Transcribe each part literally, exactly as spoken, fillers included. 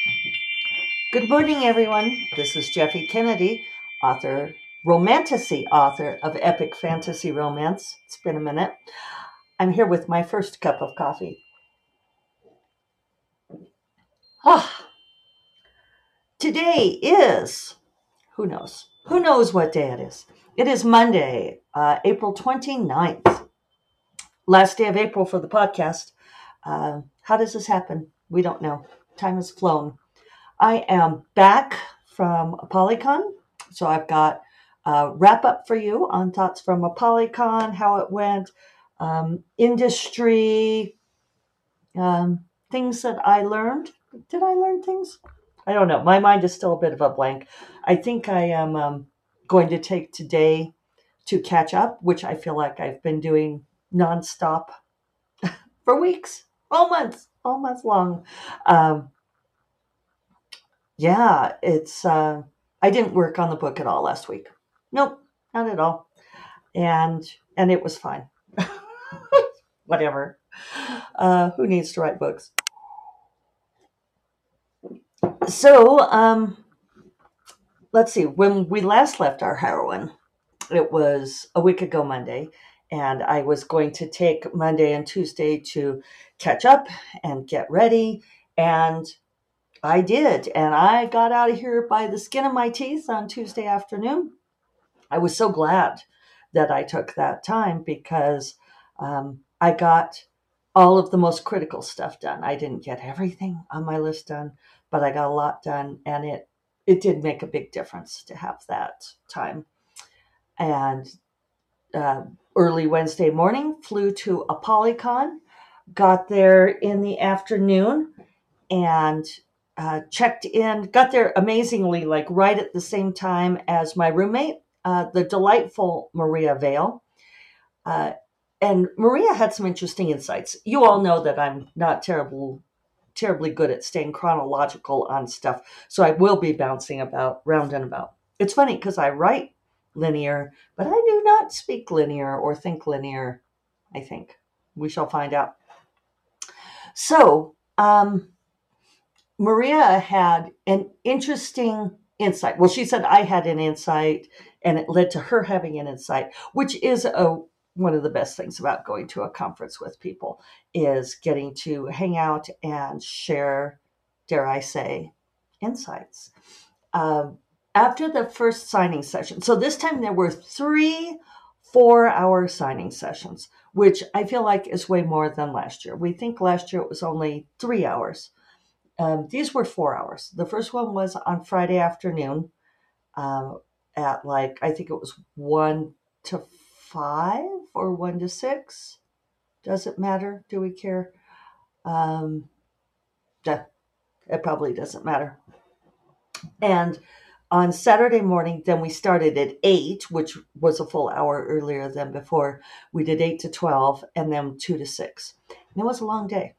Good morning, everyone. This is Jeffe Kennedy, author, romantasy author of epic fantasy romance. It's been a minute. I'm here with my first cup of coffee. Ah, today is, who knows? Who knows what day it is? It is Monday, uh, April 29th, last day of April for the podcast. Uh, how does this happen? We don't know. Time has flown. I am back from Polycon, so I've got a wrap up for you on thoughts from a Polycon, how it went, um, industry, um, things that I learned. Did I learn things? I don't know. My mind is still a bit of a blank. I think I am um, going to take today to catch up, which I feel like I've been doing nonstop for weeks, all months, all months long. Um, Yeah, it's uh I didn't work on the book at all last week. Nope, not at all. And and it was fine. Whatever. Uh who needs to write books? So, um let's see. When we last left our heroine, it was a week ago Monday, and I was going to take Monday and Tuesday to catch up and get ready, and I did. And I got out of here by the skin of my teeth on Tuesday afternoon. I was so glad that I took that time because um, I got all of the most critical stuff done. I didn't get everything on my list done, but I got a lot done, and it it did make a big difference to have that time. And uh, early Wednesday morning, flew to Apolycon, got there in the afternoon, and uh, checked in, got there amazingly, like right at the same time as my roommate, uh, the delightful Maria Vale. Uh, and Maria had some interesting insights. You all know that I'm not terrible, terribly good at staying chronological on stuff, so I will be bouncing about round and about. It's funny because I write linear, but I do not speak linear or think linear. I think we shall find out. So, um, Maria had an interesting insight. Well, she said I had an insight, and it led to her having an insight, which is a one of the best things about going to a conference with people is getting to hang out and share, dare I say, insights. Um, After the first signing session, so this time there were three four-hour signing sessions, which I feel like is way more than last year. We think last year it was only three hours. Um, these were four hours. The first one was on Friday afternoon uh, at like, I think it was one to five or one to six. Does it matter? Do we care? Um, yeah, it probably doesn't matter. And on Saturday morning, then we started at eight, which was a full hour earlier than before. We did eight to twelve and then two to six. And it was a long day.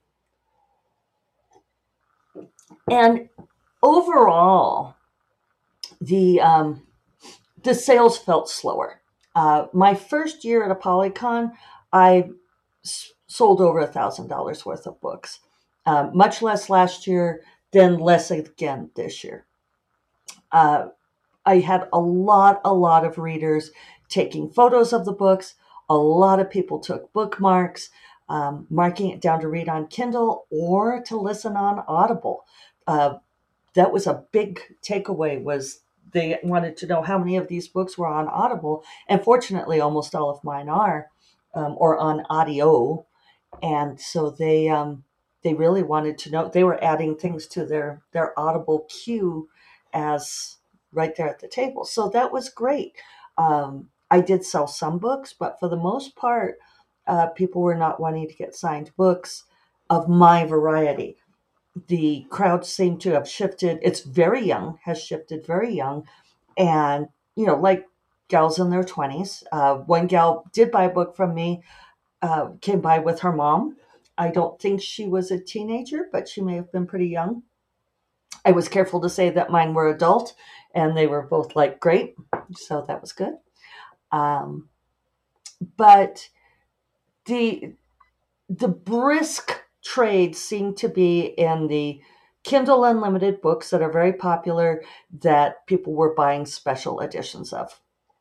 And overall, the um, the sales felt slower. Uh, my first year at Apolycon, I s- sold over a thousand dollars worth of books. Uh, much less last year, then less again this year. Uh, I had a lot, a lot of readers taking photos of the books. A lot of people took bookmarks, um, marking it down to read on Kindle or to listen on Audible. Uh, that was a big takeaway was they wanted to know how many of these books were on Audible, and fortunately almost all of mine are, um, or on audio. And so they um, they really wanted to know. They were adding things to their their Audible queue as right there at the table, so that was great. um, I did sell some books, but for the most part, uh, people were not wanting to get signed books of my variety. The crowd seemed to have shifted. It's very young, has shifted very young. And, you know, like gals in their twenties. Uh, one gal did buy a book from me, uh, came by with her mom. I don't think she was a teenager, but she may have been pretty young. I was careful to say that mine were adult, and they were both like great. So that was good. Um, but the the brisk trade seemed to be in the Kindle Unlimited books that are very popular that people were buying special editions of.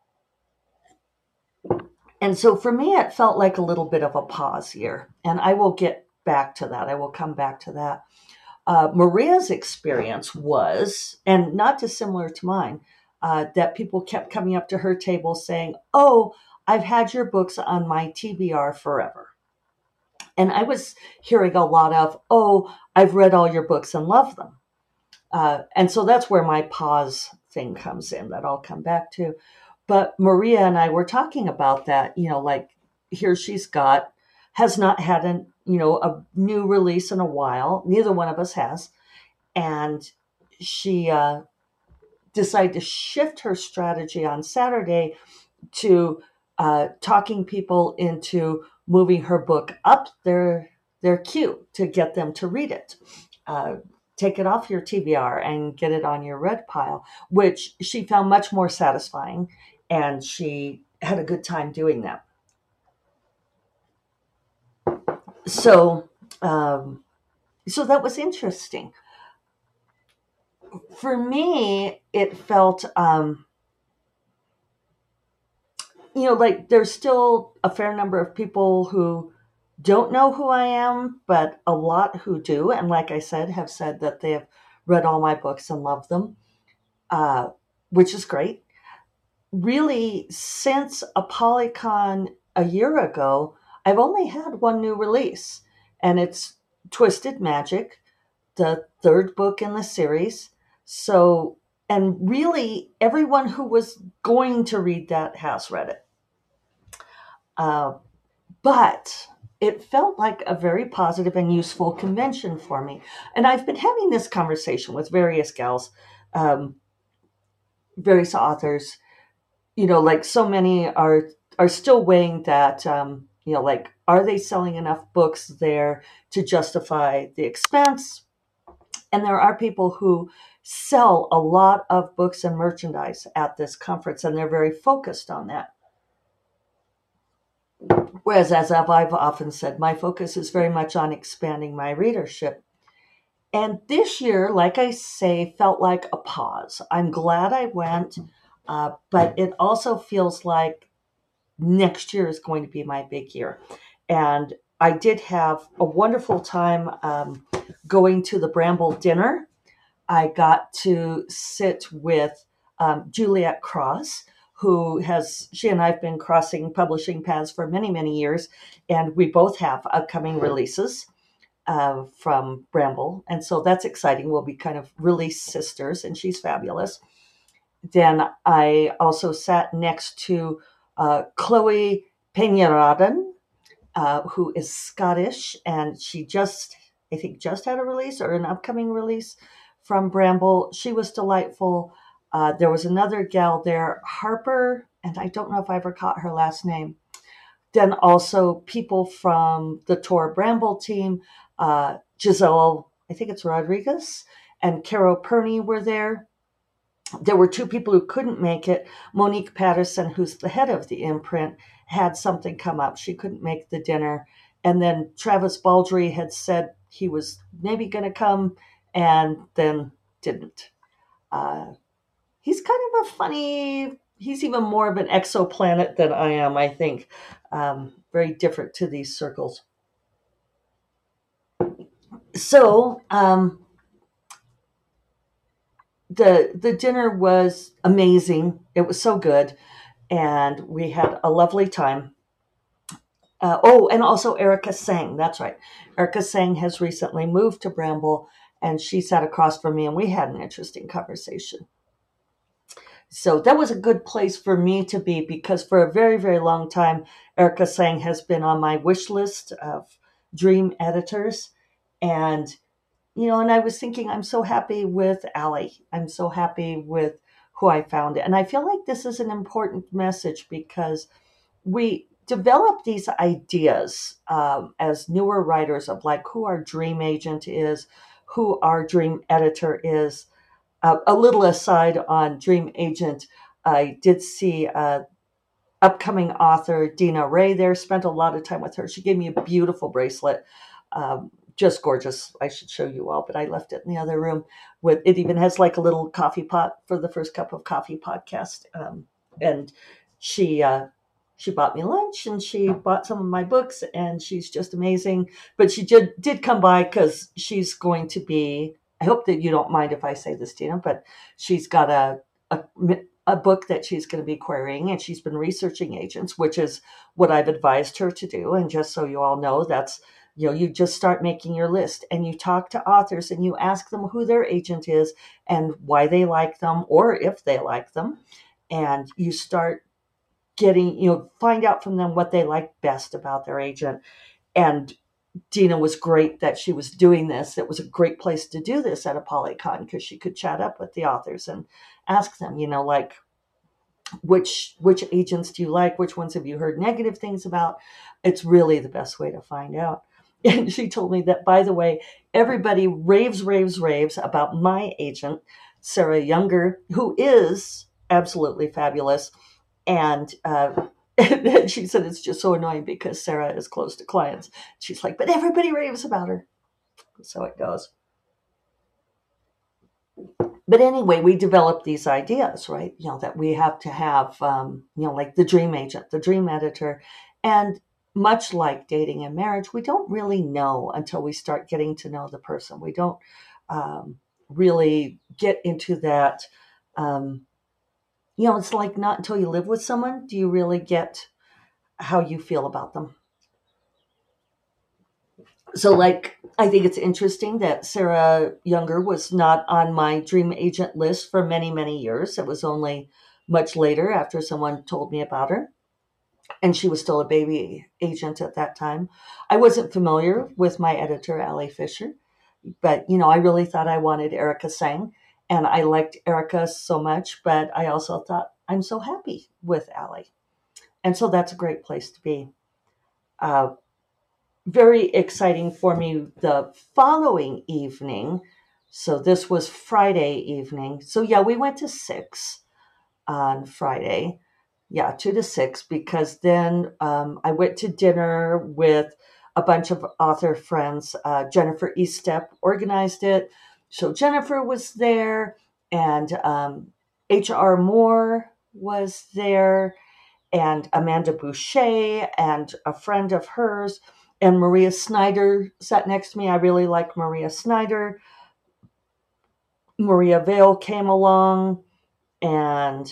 And so for me, it felt like a little bit of a pause here. And I will get back to that. I will come back to that. Uh, Maria's experience was, and not dissimilar to mine, uh, that people kept coming up to her table saying, "Oh, I've had your books on my T B R forever." And I was hearing a lot of, "Oh, I've read all your books and love them." Uh, and so that's where my pause thing comes in that I'll come back to. But Maria and I were talking about that, you know, like here she's got, has not had an, you know, a new release in a while. Neither one of us has. And she uh, decided to shift her strategy on Saturday to uh, talking people into moving her book up their their queue to get them to read it. Uh, take it off your T B R and get it on your read pile, which she found much more satisfying, and she had a good time doing that. So, um, so that was interesting. For me, it felt, um, you know, like there's still a fair number of people who don't know who I am, but a lot who do. And like I said, have said that they have read all my books and love them, uh, which is great. Really, since ApollyCon a year ago, I've only had one new release, and it's Twisted Magic, the third book in the series. So, and really, everyone who was going to read that has read it. Uh, but it felt like a very positive and useful convention for me. And I've been having this conversation with various gals, um, various authors, you know, like so many are are still weighing that, um, you know, like, are they selling enough books there to justify the expense? And there are people who sell a lot of books and merchandise at this conference, and they're very focused on that. Whereas, as I've often said, my focus is very much on expanding my readership. And this year, like I say, felt like a pause. I'm glad I went, uh, but it also feels like next year is going to be my big year. And I did have a wonderful time um, going to the Bramble dinner. I got to sit with um, Juliet Cross, who has, she and I have been crossing publishing paths for many, many years, and we both have upcoming releases uh, from Bramble. And so that's exciting. We'll be kind of release sisters, and she's fabulous. Then I also sat next to uh, Chloe Peñaraden, uh, who is Scottish, and she just, I think, just had a release or an upcoming release from Bramble. She was delightful. Uh, there was another gal there, Harper, and I don't know if I ever caught her last name. Then also people from the Tor Bramble team, uh, Giselle, I think it's Rodriguez, and Caro Perney were there. There were two people who couldn't make it. Monique Patterson, who's the head of the imprint, had something come up. She couldn't make the dinner. And then Travis Baldry had said he was maybe going to come and then didn't. Uh, he's kind of a funny, he's even more of an exoplanet than I am, I think. Um, very different to these circles. So, um, the the dinner was amazing. It was so good, and we had a lovely time. Uh, oh, and also Erica Sang. That's right. Erica Sang has recently moved to Bramble, and she sat across from me, and we had an interesting conversation. So that was a good place for me to be, because for a very, very long time, Erica Sang has been on my wish list of dream editors. And, you know, and I was thinking, I'm so happy with Allie. I'm so happy with who I found. And I feel like this is an important message, because we develop these ideas um, as newer writers of like who our dream agent is, who our dream editor is. Uh, a little aside on Dream Agent, I did see uh, upcoming author Dina Ray there, spent a lot of time with her. She gave me a beautiful bracelet um, just gorgeous. I should show you all, but I left it in the other room. With it even has like a little coffee pot for the First Cup of Coffee podcast. Um, and she uh, she bought me lunch, and she bought some of my books, and she's just amazing. But she did did come by because she's going to be. I hope that you don't mind if I say this, Tina, but she's got a a, a book that she's going to be querying, and she's been researching agents, which is what I've advised her to do. And just so you all know, that's you know, you just start making your list, and you talk to authors, and you ask them who their agent is and why they like them, or if they like them. And you start getting, you know, find out from them what they like best about their agent. And Dina was great that she was doing this. It was a great place to do this at a Polycon, because she could chat up with the authors and ask them, you know, like, which which agents do you like? Which ones have you heard negative things about? It's really the best way to find out. And she told me that, by the way, everybody raves, raves, raves about my agent, Sarah Younger, who is absolutely fabulous. And uh, and she said it's just so annoying because Sarah is close to clients. She's like, but everybody raves about her. So it goes. But anyway, we developed these ideas, right? You know, that we have to have, um, you know, like the dream agent, the dream editor. And much like dating and marriage, we don't really know until we start getting to know the person. We don't um, really get into that. Um, you know, it's like not until you live with someone do you really get how you feel about them. So, like, I think it's interesting that Sarah Younger was not on my dream agent list for many, many years. It was only much later, after someone told me about her, and she was still a baby agent at that time. I wasn't familiar with my editor, Allie Fisher, but, you know, I really thought I wanted Erica Sang, and I liked Erica so much, but I also thought, I'm so happy with Allie. And so that's a great place to be. Uh, very exciting for me the following evening. So this was Friday evening. So yeah, we went to six on Friday. Yeah, two to six, because then um, I went to dinner with a bunch of author friends. Uh, Jennifer Eastep organized it. So Jennifer was there, and um, H R. Moore was there, and Amanda Boucher, and a friend of hers, and Maria Snyder sat next to me. I really like Maria Snyder. Maria Vale came along, and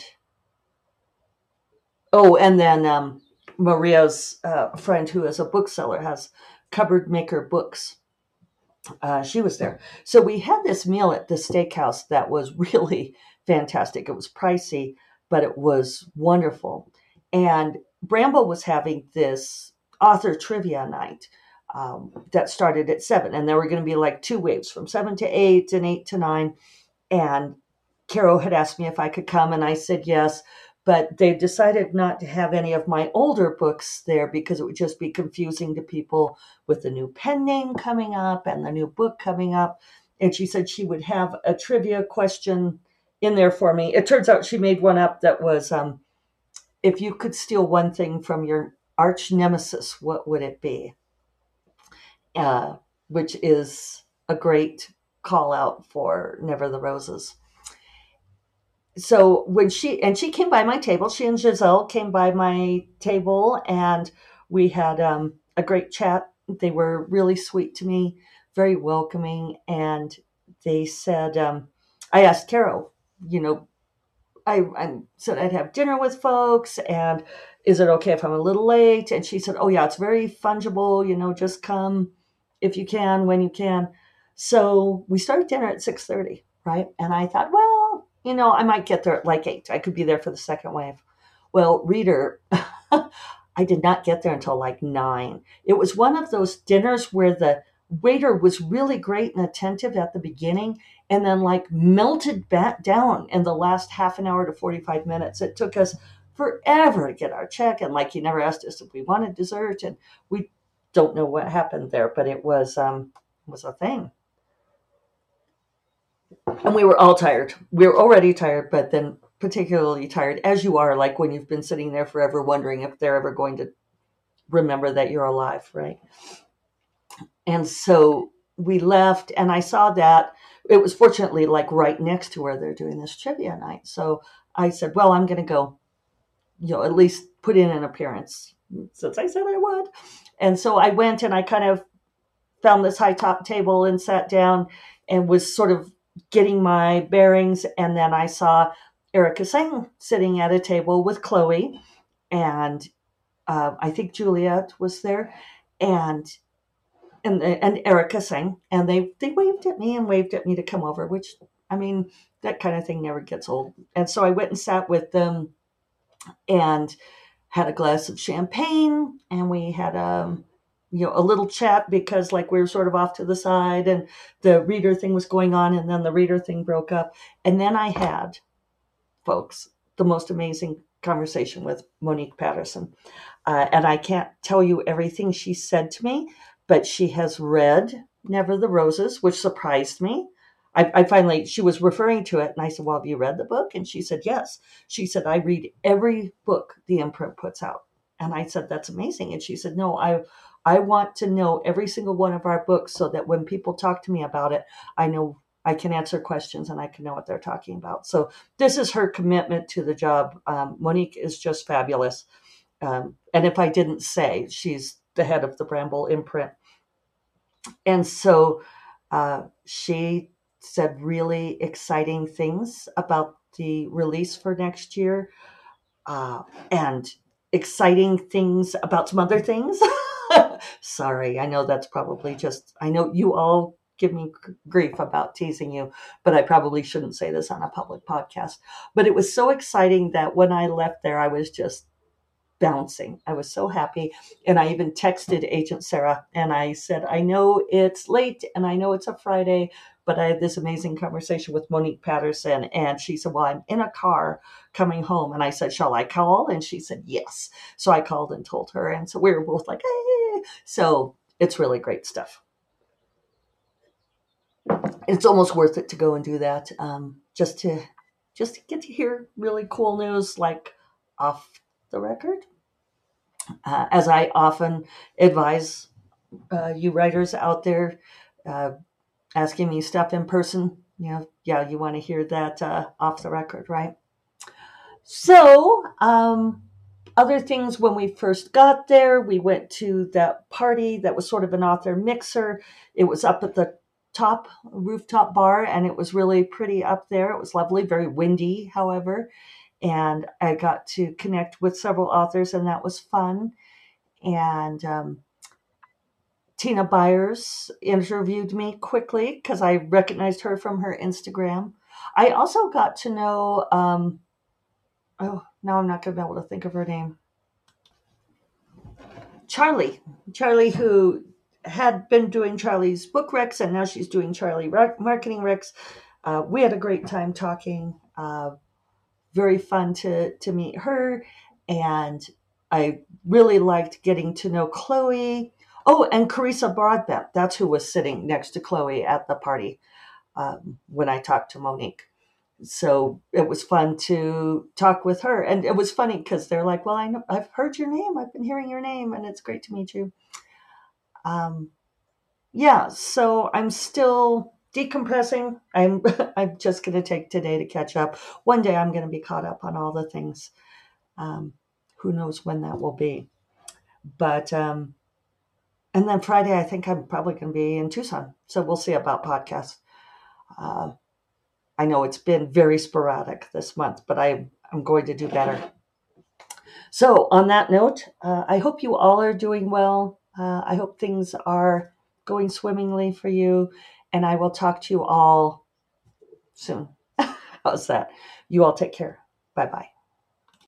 oh, and then um, Maria's uh, friend, who is a bookseller, has Cupboard Maker Books. Uh, she was there. So we had this meal at the steakhouse that was really fantastic. It was pricey, but it was wonderful. And Bramble was having this author trivia night um, that started at seven. And there were going to be like two waves, from seven to eight and eight to nine. And Caro had asked me if I could come, and I said yes. But they decided not to have any of my older books there because it would just be confusing to people with the new pen name coming up and the new book coming up. And she said she would have a trivia question in there for me. It turns out she made one up that was, um, if you could steal one thing from your arch nemesis, what would it be? Uh, which is a great call out for Never the Roses. So when she, and she came by my table, she and Giselle came by my table, and we had um, a great chat. They were really sweet to me, very welcoming. And they said, um, I asked Caro, you know, I, I said I'd have dinner with folks, and is it okay if I'm a little late? And she said, oh yeah, it's very fungible, you know, just come if you can, when you can. So we started dinner at six thirty, right? And I thought, well, you know, I might get there at like eight. I could be there for the second wave. Well, reader, I did not get there until like nine. It was one of those dinners where the waiter was really great and attentive at the beginning, and then like melted back down in the last half an hour to forty-five minutes. It took us forever to get our check, and like he never asked us if we wanted dessert, and we don't know what happened there, but it was um was a thing. And we were all tired. We were already tired, but then particularly tired, as you are, like when you've been sitting there forever wondering if they're ever going to remember that you're alive, right? And so we left, and I saw that it was fortunately like right next to where they're doing this trivia night. So I said, well, I'm going to go, you know, at least put in an appearance since I said I would. And so I went and I kind of found this high top table and sat down and was sort of getting my bearings. And then I saw Erica Singh sitting at a table with Chloe, and uh, I think Juliet was there, and and and Erica Singh, and they they waved at me and waved at me to come over, which, I mean, that kind of thing never gets old. And so I went and sat with them and had a glass of champagne, and we had a you know a little chat because like we were sort of off to the side, and the reader thing was going on, and then the reader thing broke up, and then I had, folks, the most amazing conversation with Monique Patterson. Uh, and I can't tell you everything she said to me, but she has read Never the Roses, which surprised me. I, I finally, she was referring to it, and I said, well, have you read the book? And she said, yes. She said, I read every book the imprint puts out. And I said, that's amazing. And she said, no, I, I want to know every single one of our books so that when people talk to me about it, I know I can answer questions and I can know what they're talking about. So this is her commitment to the job. Um, Monique is just fabulous. Um, and if I didn't say, she's the head of the Bramble imprint. And so uh, she said really exciting things about the release for next year, uh, and exciting things about some other things. Sorry, I know that's probably just, I know you all give me grief about teasing you, but I probably shouldn't say this on a public podcast. But it was so exciting that when I left there, I was just bouncing. I was so happy. And I even texted Agent Sarah and I said, I know it's late and I know it's a Friday, but I had this amazing conversation with Monique Patterson. And she said, well, I'm in a car coming home. And I said, shall I call? And she said, yes. So I called and told her. And so we were both like, hey. So it's really great stuff. It's almost worth it to go and do that, um, just to just to get to hear really cool news, like off the record. Uh, as I often advise uh, you writers out there, uh, asking me stuff in person, you know, yeah, you want to hear that uh, off the record, right? So, um, other things, when we first got there, we went to that party that was sort of an author mixer. It was up at the top rooftop bar, and it was really pretty up there. It was lovely, very windy, however. And I got to connect with several authors, and that was fun. And um, Tina Byers interviewed me quickly because I recognized her from her Instagram. I also got to know, um, oh, now I'm not going to be able to think of her name. Charlie. Charlie, who had been doing Charlie's book recs, and now she's doing Charlie marketing recs. Uh, we had a great time talking. Uh, very fun to, to meet her. And I really liked getting to know Chloe. Oh, and Carissa Broadbent. That's who was sitting next to Chloe at the party um, when I talked to Monique. So it was fun to talk with her. And it was funny because they're like, well, I know, I've heard your name. I've been hearing your name, and it's great to meet you. Um, yeah, so I'm still decompressing. I'm I'm just going to take today to catch up. One day I'm going to be caught up on all the things. Um, who knows when that will be? But um, and then Friday, I think I'm probably going to be in Tucson. So we'll see about podcasts. Uh, I know it's been very sporadic this month, but I, I'm going to do better. So on that note, uh, I hope you all are doing well. Uh, I hope things are going swimmingly for you. And I will talk to you all soon. How's that? You all take care. Bye-bye.